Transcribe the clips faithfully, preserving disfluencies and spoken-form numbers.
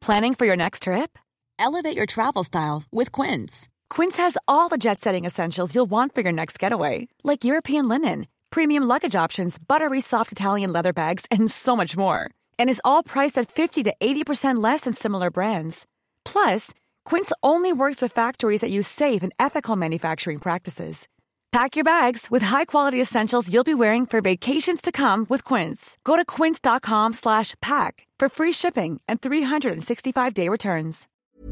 Planning for your next trip? Elevate your travel style with Quince. Quince has all the jet-setting essentials you'll want for your next getaway, like European linen, premium luggage options, buttery soft Italian leather bags, and so much more. And is all priced at fifty to eighty percent less than similar brands. Plus, Quince only works with factories that use safe and ethical manufacturing practices. Pack your bags with high-quality essentials you'll be wearing for vacations to come with Quince. Go to quince.com slash pack for free shipping and three sixty-five day returns.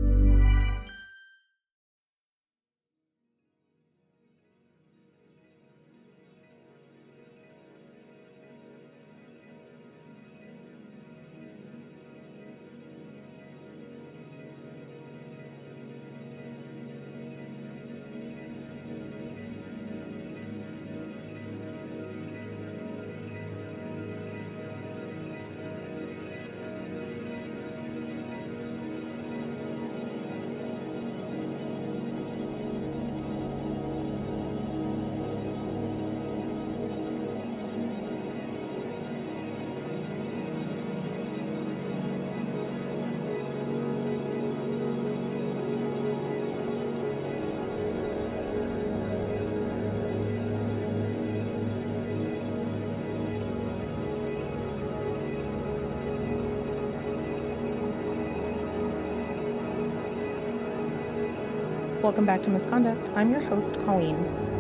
Welcome back to Misconduct. I'm your host, Colleen.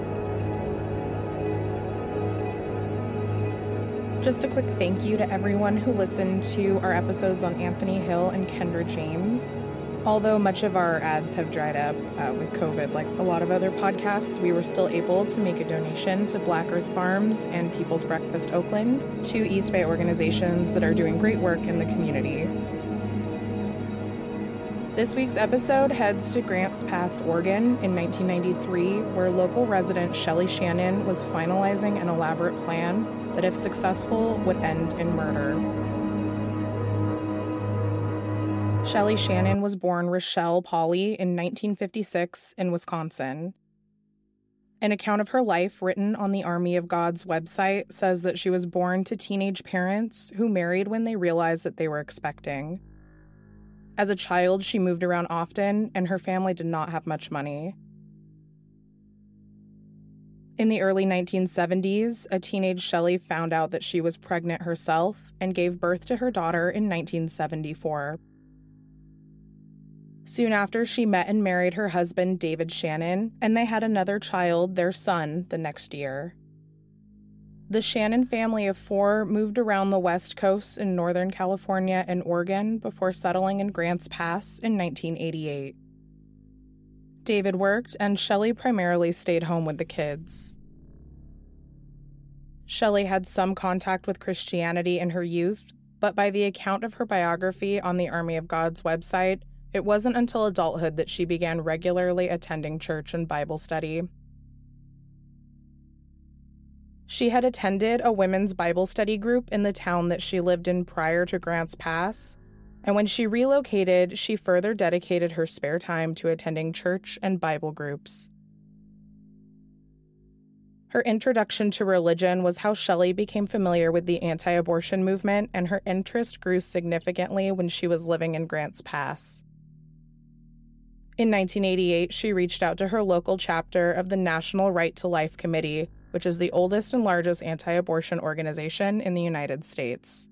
Just a quick thank you to everyone who listened to our episodes on Anthony Hill and Kendra James. Although much of our ads have dried up uh, with COVID, like a lot of other podcasts, we were still able to make a donation to Black Earth Farms and People's Breakfast Oakland, two East Bay organizations that are doing great work in the community. This week's episode heads to Grants Pass, Oregon in nineteen ninety-three, where local resident Shelley Shannon was finalizing an elaborate plan that, if successful, would end in murder. Shelley Shannon was born Rochelle Pauley in nineteen fifty-six in Wisconsin. An account of her life written on the Army of God's website says that she was born to teenage parents who married when they realized that they were expecting. As a child, she moved around often, and her family did not have much money. In the early nineteen seventies, a teenage Shelley found out that she was pregnant herself and gave birth to her daughter in nineteen seventy-four. Soon after, she met and married her husband, David Shannon, and they had another child, their son, the next year. The Shannon family of four moved around the West Coast in Northern California and Oregon before settling in Grants Pass in nineteen eighty-eight. David worked, and Shelley primarily stayed home with the kids. Shelley had some contact with Christianity in her youth, but by the account of her biography on the Army of God's website, it wasn't until adulthood that she began regularly attending church and Bible study. She had attended a women's Bible study group in the town that she lived in prior to Grants Pass, and when she relocated, she further dedicated her spare time to attending church and Bible groups. Her introduction to religion was how Shelley became familiar with the anti-abortion movement, and her interest grew significantly when she was living in Grants Pass. In nineteen eighty-eight, she reached out to her local chapter of the National Right to Life Committee, which is the oldest and largest anti-abortion organization in the United States.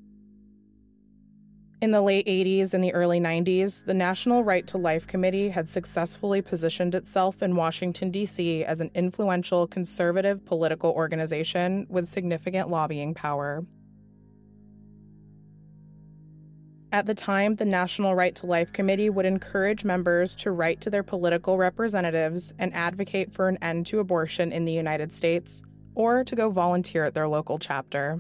In the late eighties and the early nineties, the National Right to Life Committee had successfully positioned itself in Washington, D C as an influential conservative political organization with significant lobbying power. At the time, the National Right to Life Committee would encourage members to write to their political representatives and advocate for an end to abortion in the United States, or to go volunteer at their local chapter.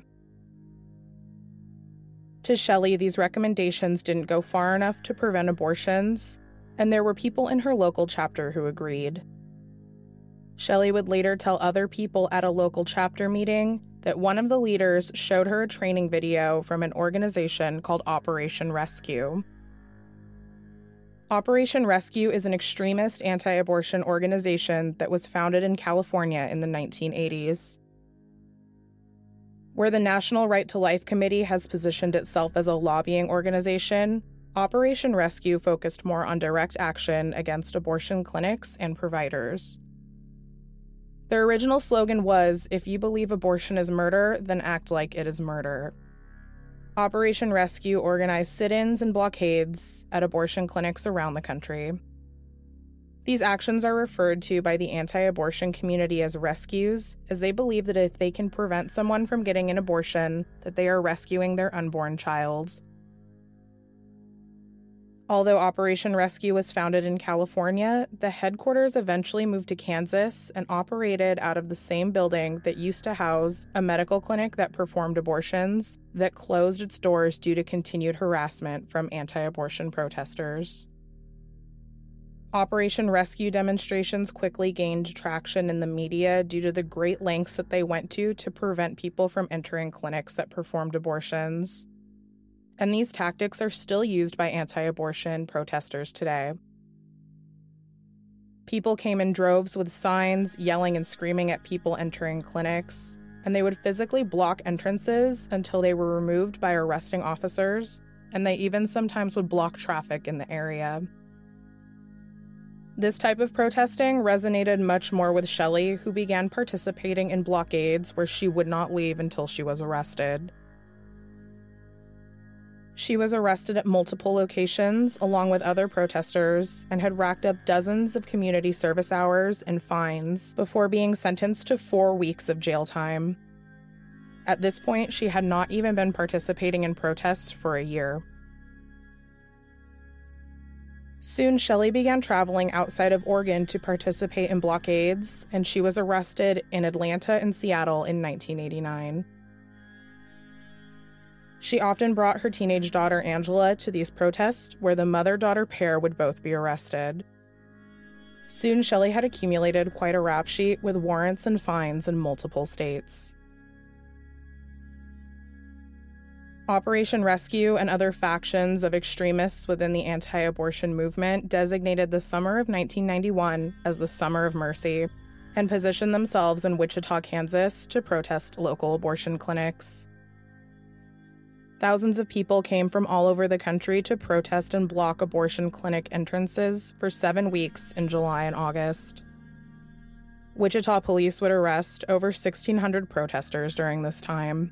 To Shelley, these recommendations didn't go far enough to prevent abortions, and there were people in her local chapter who agreed. Shelley would later tell other people at a local chapter meeting that one of the leaders showed her a training video from an organization called Operation Rescue. Operation Rescue is an extremist anti-abortion organization that was founded in California in the nineteen eighties. Where the National Right to Life Committee has positioned itself as a lobbying organization, Operation Rescue focused more on direct action against abortion clinics and providers. Their original slogan was, "If you believe abortion is murder, then act like it is murder." Operation Rescue organized sit-ins and blockades at abortion clinics around the country. These actions are referred to by the anti-abortion community as rescues, as they believe that if they can prevent someone from getting an abortion, that they are rescuing their unborn child. Although Operation Rescue was founded in California, the headquarters eventually moved to Kansas and operated out of the same building that used to house a medical clinic that performed abortions that closed its doors due to continued harassment from anti-abortion protesters. Operation Rescue demonstrations quickly gained traction in the media due to the great lengths that they went to to prevent people from entering clinics that performed abortions. And these tactics are still used by anti-abortion protesters today. People came in droves with signs, yelling and screaming at people entering clinics, and they would physically block entrances until they were removed by arresting officers, and they even sometimes would block traffic in the area. This type of protesting resonated much more with Shelley, who began participating in blockades where she would not leave until she was arrested. She was arrested at multiple locations along with other protesters and had racked up dozens of community service hours and fines before being sentenced to four weeks of jail time. At this point, she had not even been participating in protests for a year. Soon, Shelley began traveling outside of Oregon to participate in blockades, and she was arrested in Atlanta and Seattle in nineteen eighty-nine. She often brought her teenage daughter Angela to these protests, where the mother-daughter pair would both be arrested. Soon, Shelley had accumulated quite a rap sheet with warrants and fines in multiple states. Operation Rescue and other factions of extremists within the anti-abortion movement designated the summer of nineteen ninety-one as the Summer of Mercy and positioned themselves in Wichita, Kansas to protest local abortion clinics. Thousands of people came from all over the country to protest and block abortion clinic entrances for seven weeks in July and August. Wichita police would arrest over sixteen hundred protesters during this time.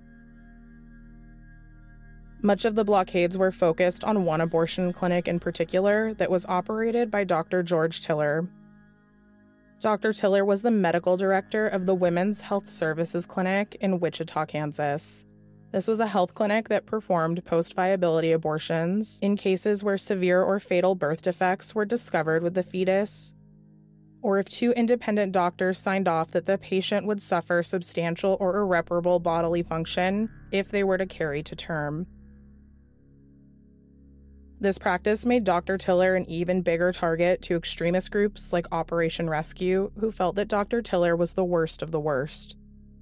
Much of the blockades were focused on one abortion clinic in particular that was operated by Doctor George Tiller. Doctor Tiller was the medical director of the Women's Health Services Clinic in Wichita, Kansas. This was a health clinic that performed post-viability abortions in cases where severe or fatal birth defects were discovered with the fetus, or if two independent doctors signed off that the patient would suffer substantial or irreparable bodily function if they were to carry to term. This practice made Doctor Tiller an even bigger target to extremist groups like Operation Rescue, who felt that Doctor Tiller was the worst of the worst.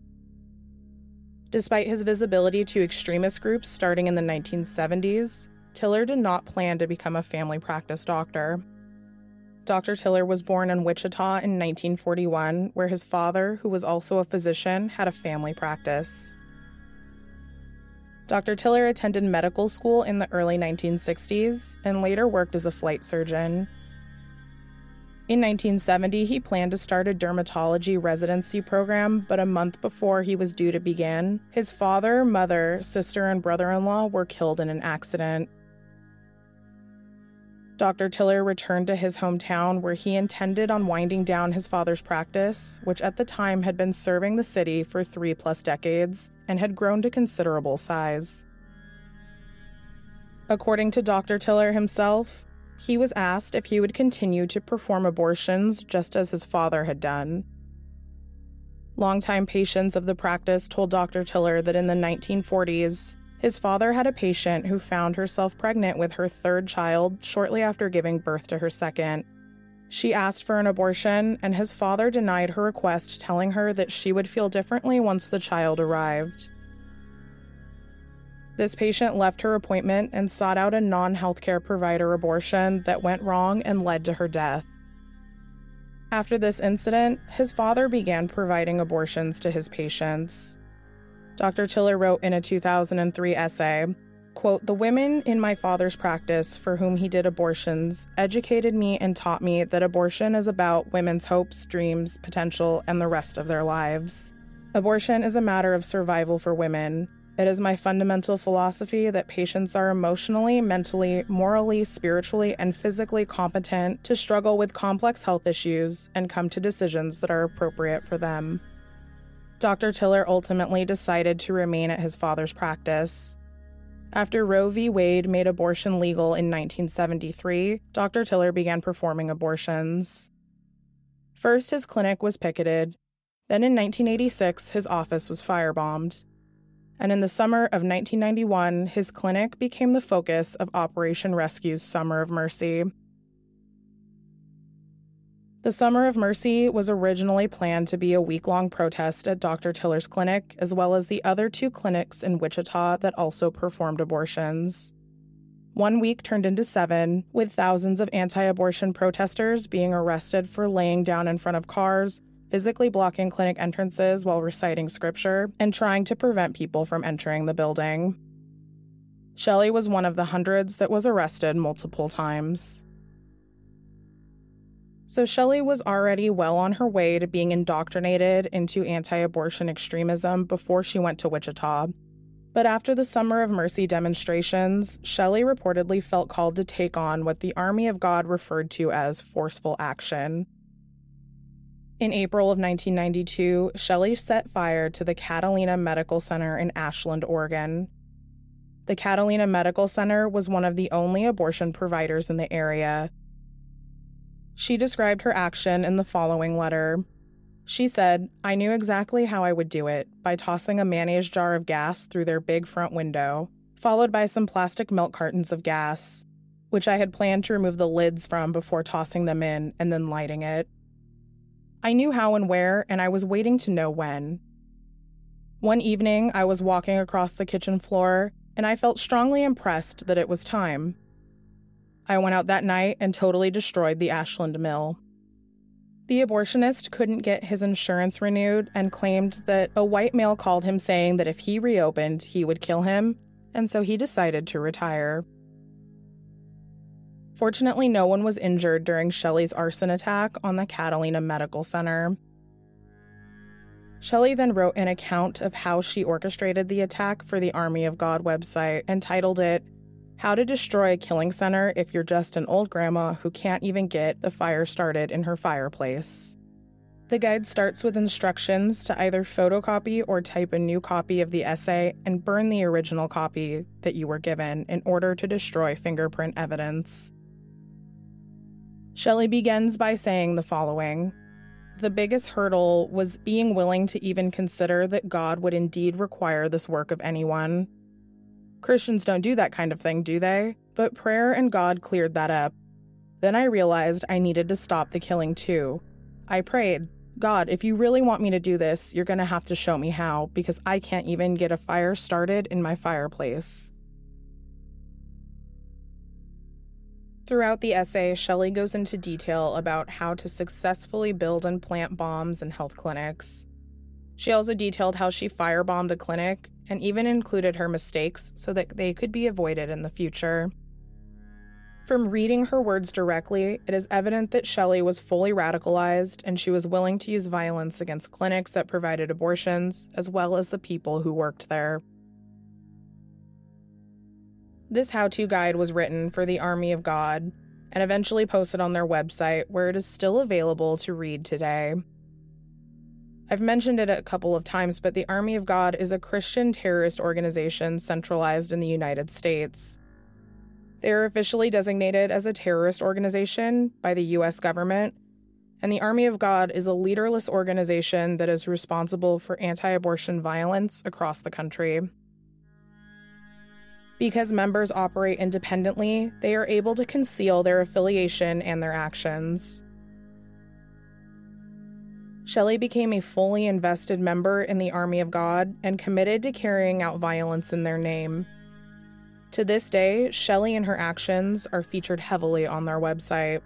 Despite his visibility to extremist groups starting in the nineteen seventies, Tiller did not plan to become a family practice doctor. Doctor Tiller was born in Wichita in nineteen forty-one, where his father, who was also a physician, had a family practice. Doctor Tiller attended medical school in the early nineteen sixties and later worked as a flight surgeon. In nineteen seventy, he planned to start a dermatology residency program, but a month before he was due to begin, his father, mother, sister, and brother-in-law were killed in an accident. Doctor Tiller returned to his hometown where he intended on winding down his father's practice, which at the time had been serving the city for three plus decades and had grown to considerable size. According to Doctor Tiller himself, he was asked if he would continue to perform abortions just as his father had done. Longtime patients of the practice told Doctor Tiller that in the nineteen forties, his father had a patient who found herself pregnant with her third child shortly after giving birth to her second. She asked for an abortion, and his father denied her request, telling her that she would feel differently once the child arrived. This patient left her appointment and sought out a non-healthcare provider abortion that went wrong and led to her death. After this incident, his father began providing abortions to his patients. Doctor Tiller wrote in a two thousand three essay, quote, "The women in my father's practice for whom he did abortions educated me and taught me that abortion is about women's hopes, dreams, potential, and the rest of their lives. Abortion is a matter of survival for women. It is my fundamental philosophy that patients are emotionally, mentally, morally, spiritually, and physically competent to struggle with complex health issues and come to decisions that are appropriate for them." Doctor Tiller ultimately decided to remain at his father's practice. After Roe v. Wade made abortion legal in nineteen seventy-three, Doctor Tiller began performing abortions. First, his clinic was picketed. Then in nineteen eighty-six, his office was firebombed. And in the summer of nineteen ninety-one, his clinic became the focus of Operation Rescue's Summer of Mercy. The Summer of Mercy was originally planned to be a week-long protest at Doctor Tiller's clinic, as well as the other two clinics in Wichita that also performed abortions. One week turned into seven, with thousands of anti-abortion protesters being arrested for laying down in front of cars, physically blocking clinic entrances while reciting scripture, and trying to prevent people from entering the building. Shelley was one of the hundreds that was arrested multiple times. So Shelley was already well on her way to being indoctrinated into anti-abortion extremism before she went to Wichita. But after the Summer of Mercy demonstrations, Shelley reportedly felt called to take on what the Army of God referred to as forceful action. In April of nineteen ninety-two, Shelley set fire to the Catalina Medical Center in Ashland, Oregon. The Catalina Medical Center was one of the only abortion providers in the area. She described her action in the following letter. She said, "I knew exactly how I would do it, by tossing a mayonnaise jar of gas through their big front window, followed by some plastic milk cartons of gas, which I had planned to remove the lids from before tossing them in and then lighting it. I knew how and where, and I was waiting to know when. One evening, I was walking across the kitchen floor, and I felt strongly impressed that it was time. I went out that night and totally destroyed the Ashland mill." The abortionist couldn't get his insurance renewed and claimed that a white male called him saying that if he reopened, he would kill him, and so he decided to retire. Fortunately, no one was injured during Shelley's arson attack on the Catalina Medical Center. Shelley then wrote an account of how she orchestrated the attack for the Army of God website and titled it, "How to Destroy a Killing Center If You're Just an Old Grandma Who Can't Even Get the Fire Started in Her Fireplace." The guide starts with instructions to either photocopy or type a new copy of the essay and burn the original copy that you were given in order to destroy fingerprint evidence. Shelley begins by saying the following. The biggest hurdle was being willing to even consider that God would indeed require this work of anyone. Christians don't do that kind of thing, do they? But prayer and God cleared that up. Then I realized I needed to stop the killing too. I prayed, God, if you really want me to do this, you're going to have to show me how, because I can't even get a fire started in my fireplace. Throughout the essay, Shelley goes into detail about how to successfully build and plant bombs in health clinics. She also detailed how she firebombed a clinic and even included her mistakes so that they could be avoided in the future. From reading her words directly, it is evident that Shelley was fully radicalized and she was willing to use violence against clinics that provided abortions, as well as the people who worked there. This how-to guide was written for the Army of God and eventually posted on their website, where it is still available to read today. I've mentioned it a couple of times, but the Army of God is a Christian terrorist organization centralized in the United States. They are officially designated as a terrorist organization by the U S government, and the Army of God is a leaderless organization that is responsible for anti-abortion violence across the country. Because members operate independently, they are able to conceal their affiliation and their actions. Shelley became a fully invested member in the Army of God and committed to carrying out violence in their name. To this day, Shelley and her actions are featured heavily on their website.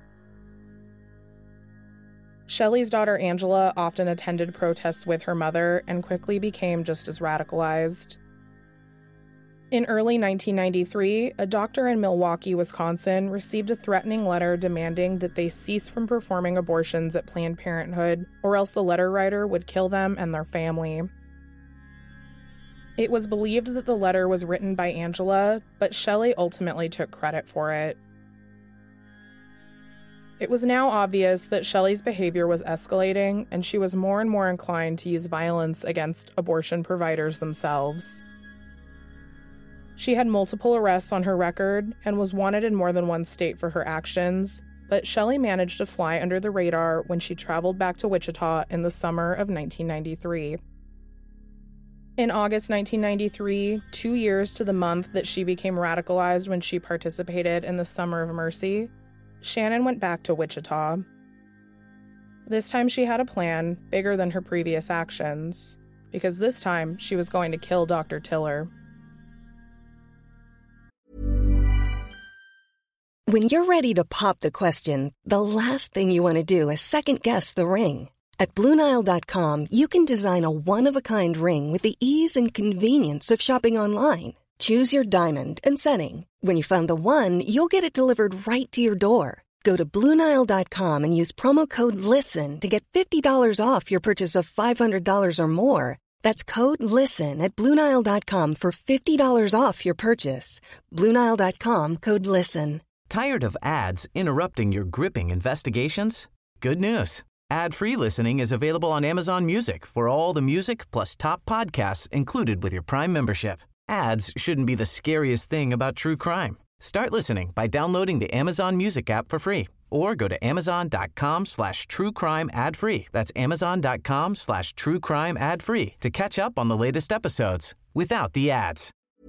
Shelley's daughter Angela often attended protests with her mother and quickly became just as radicalized. In early nineteen ninety-three, a doctor in Milwaukee, Wisconsin, received a threatening letter demanding that they cease from performing abortions at Planned Parenthood, or else the letter writer would kill them and their family. It was believed that the letter was written by Angela, but Shelley ultimately took credit for it. It was now obvious that Shelley's behavior was escalating, and she was more and more inclined to use violence against abortion providers themselves. She had multiple arrests on her record and was wanted in more than one state for her actions, but Shelley managed to fly under the radar when she traveled back to Wichita in the summer of nineteen ninety-three. In August nineteen ninety-three, two years to the month that she became radicalized when she participated in the Summer of Mercy, Shannon went back to Wichita. This time she had a plan bigger than her previous actions, because this time she was going to kill Doctor Tiller. When you're ready to pop the question, the last thing you want to do is second-guess the ring. At Blue Nile dot com, you can design a one-of-a-kind ring with the ease and convenience of shopping online. Choose your diamond and setting. When you find the one, you'll get it delivered right to your door. Go to Blue Nile dot com and use promo code LISTEN to get fifty dollars off your purchase of five hundred dollars or more. That's code LISTEN at Blue Nile dot com for fifty dollars off your purchase. Blue Nile dot com, code LISTEN. Tired of ads interrupting your gripping investigations? Good news. Ad-free listening is available on Amazon Music for all the music plus top podcasts included with your Prime membership. Ads shouldn't be the scariest thing about true crime. Start listening by downloading the Amazon Music app for free or go to amazon.com slash true crime ad free. That's amazon.com slash true crime ad free to catch up on the latest episodes without the ads.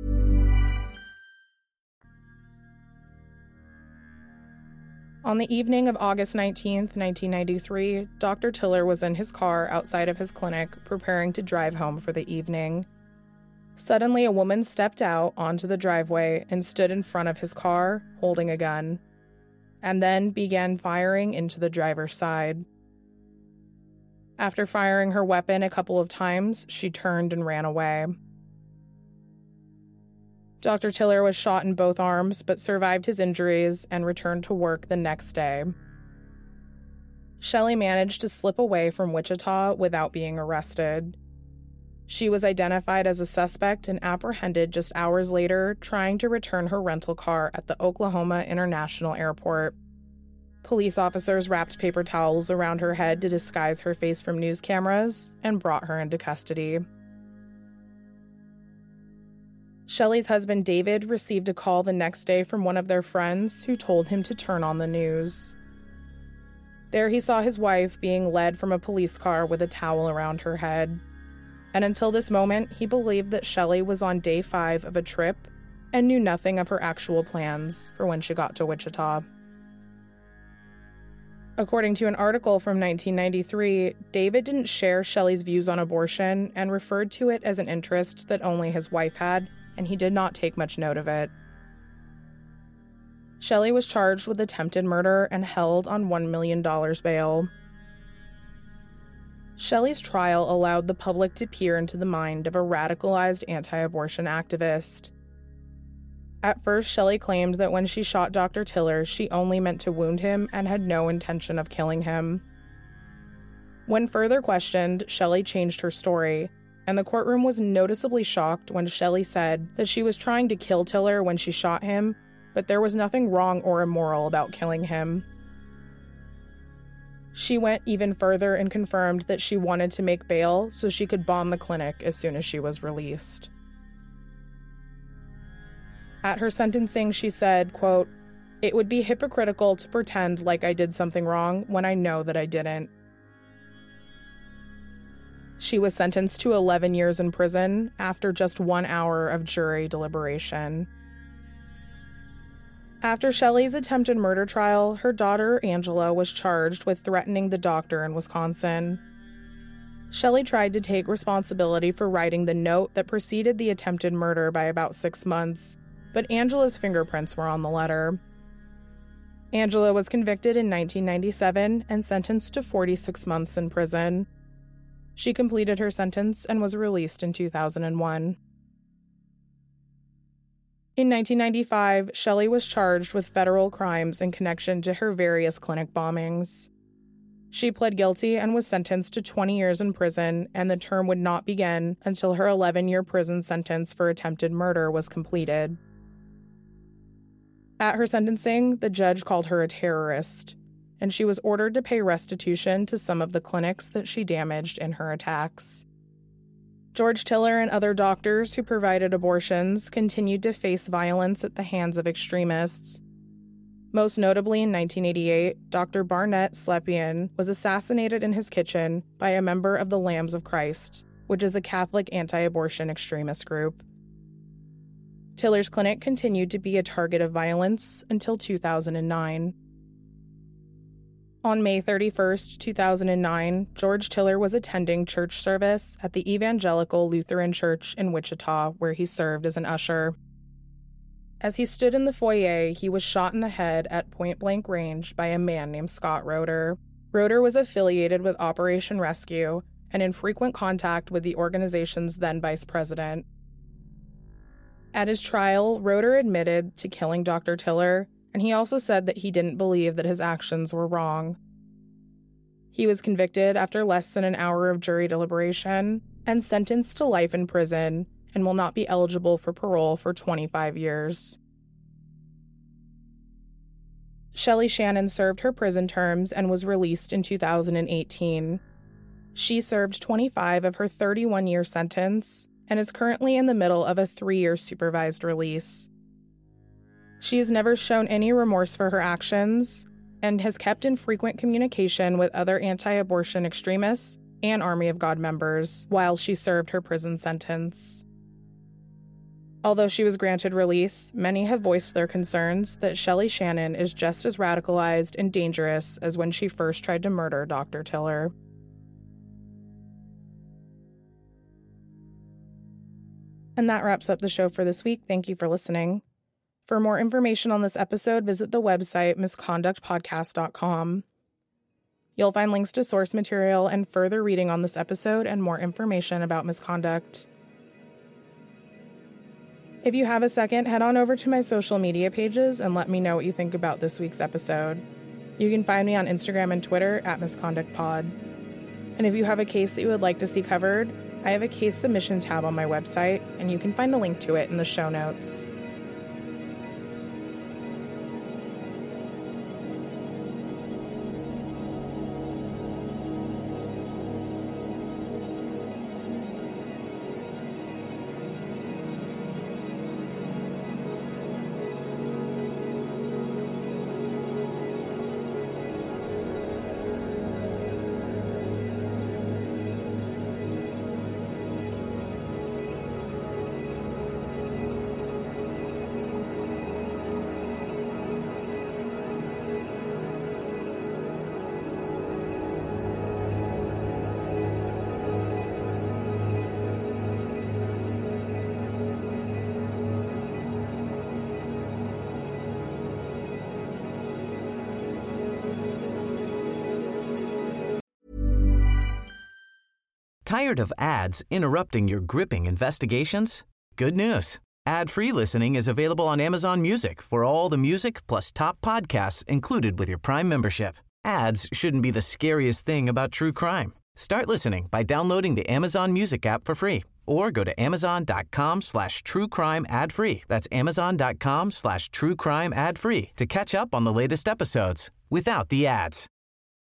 On the evening of August nineteenth, nineteen ninety-three, Doctor Tiller was in his car outside of his clinic preparing to drive home for the evening. Suddenly, a woman stepped out onto the driveway and stood in front of his car, holding a gun, and then began firing into the driver's side. After firing her weapon a couple of times, she turned and ran away. Doctor Tiller was shot in both arms but survived his injuries and returned to work the next day. Shelley managed to slip away from Wichita without being arrested. She was identified as a suspect and apprehended just hours later, trying to return her rental car at the Oklahoma International Airport. Police officers wrapped paper towels around her head to disguise her face from news cameras and brought her into custody. Shelley's husband David received a call the next day from one of their friends who told him to turn on the news. There he saw his wife being led from a police car with a towel around her head. And until this moment, he believed that Shelley was on day five of a trip and knew nothing of her actual plans for when she got to Wichita. According to an article from nineteen ninety-three, David didn't share Shelley's views on abortion and referred to it as an interest that only his wife had, and he did not take much note of it. Shelley was charged with attempted murder and held on one million dollars bail. Shelley's trial allowed the public to peer into the mind of a radicalized anti-abortion activist. At first, Shelley claimed that when she shot Doctor Tiller, she only meant to wound him and had no intention of killing him. When further questioned, Shelley changed her story, and the courtroom was noticeably shocked when Shelley said that she was trying to kill Tiller when she shot him, but there was nothing wrong or immoral about killing him. She went even further and confirmed that she wanted to make bail so she could bomb the clinic as soon as she was released. At her sentencing, she said, quote, "It would be hypocritical to pretend like I did something wrong when I know that I didn't." She was sentenced to eleven years in prison after just one hour of jury deliberation. After Shelley's attempted murder trial, her daughter, Angela, was charged with threatening the doctor in Wisconsin. Shelley tried to take responsibility for writing the note that preceded the attempted murder by about six months, but Angela's fingerprints were on the letter. Angela was convicted in nineteen ninety-seven and sentenced to forty-six months in prison. She completed her sentence and was released in two thousand one. In nineteen ninety-five, Shelley was charged with federal crimes in connection to her various clinic bombings. She pled guilty and was sentenced to twenty years in prison, and the term would not begin until her eleven-year prison sentence for attempted murder was completed. At her sentencing, the judge called her a terrorist, and she was ordered to pay restitution to some of the clinics that she damaged in her attacks. George Tiller and other doctors who provided abortions continued to face violence at the hands of extremists. Most notably in nineteen eighty-eight, Doctor Barnett Slepian was assassinated in his kitchen by a member of the Lambs of Christ, which is a Catholic anti-abortion extremist group. Tiller's clinic continued to be a target of violence until two thousand nine. On May thirty-first, two thousand nine, George Tiller was attending church service at the Evangelical Lutheran Church in Wichita, where he served as an usher. As he stood in the foyer, he was shot in the head at point-blank range by a man named Scott Roeder. Roeder was affiliated with Operation Rescue and in frequent contact with the organization's then vice president. At his trial, Roeder admitted to killing Doctor Tiller, and he also said that he didn't believe that his actions were wrong. He was convicted after less than an hour of jury deliberation and sentenced to life in prison and will not be eligible for parole for twenty-five years. Shelley Shannon served her prison terms and was released in two thousand eighteen. She served twenty-five of her thirty-one-year sentence and is currently in the middle of a three-year supervised release. She has never shown any remorse for her actions and has kept in frequent communication with other anti-abortion extremists and Army of God members while she served her prison sentence. Although she was granted release, many have voiced their concerns that Shelley Shannon is just as radicalized and dangerous as when she first tried to murder Doctor Tiller. And that wraps up the show for this week. Thank you for listening. For more information on this episode, visit the website misconduct podcast dot com. You'll find links to source material and further reading on this episode and more information about misconduct. If you have a second, head on over to my social media pages and let me know what you think about this week's episode. You can find me on Instagram and Twitter at misconductpod. And if you have a case that you would like to see covered, I have a case submission tab on my website, and you can find a link to it in the show notes. Tired of ads interrupting your gripping investigations? Good news. Ad-free listening is available on Amazon Music for all the music plus top podcasts included with your Prime membership. Ads shouldn't be the scariest thing about true crime. Start listening by downloading the Amazon Music app for free or go to amazon.com slash true crime ad free. That's amazon.com slash true crime ad free to catch up on the latest episodes without the ads.